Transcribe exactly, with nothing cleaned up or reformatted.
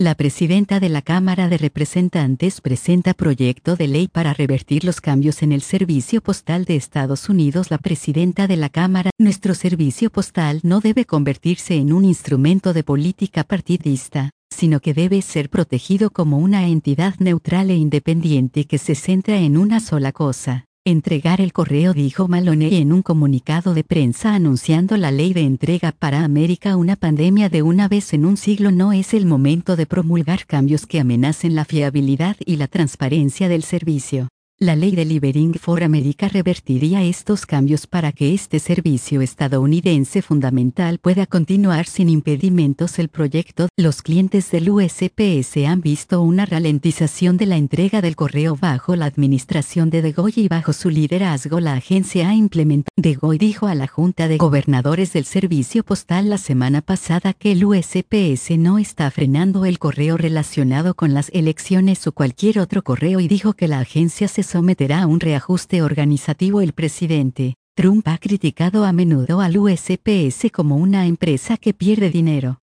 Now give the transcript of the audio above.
La presidenta de la Cámara de Representantes presenta proyecto de ley para revertir los cambios en el servicio postal de Estados Unidos. La presidenta de la Cámara, nuestro servicio postal no debe convertirse en un instrumento de política partidista, sino que debe ser protegido como una entidad neutral e independiente que se centra en una sola cosa: entregar el correo, dijo Maloney en un comunicado de prensa anunciando la ley de entrega para América. Una pandemia de una vez en un siglo no es el momento de promulgar cambios que amenacen la fiabilidad y la transparencia del servicio. La ley Delivering for America revertiría estos cambios para que este servicio estadounidense fundamental pueda continuar sin impedimentos. El proyecto, los clientes del U S P S han visto una ralentización de la entrega del correo bajo la administración de DeGoey y bajo su liderazgo la agencia ha implementado. DeGoey dijo a la Junta de Gobernadores del Servicio Postal la semana pasada que el U S P S no está frenando el correo relacionado con las elecciones o cualquier otro correo y dijo que la agencia se someterá a un reajuste organizativo. El presidente Trump ha criticado a menudo al U S P S como una empresa que pierde dinero.